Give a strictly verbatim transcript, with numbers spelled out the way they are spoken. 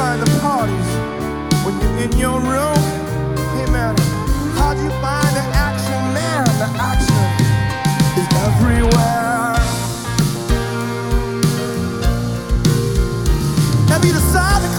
find the parties when you're in your room? Hey man, how do you find the action, man? The action is everywhere. Have you decided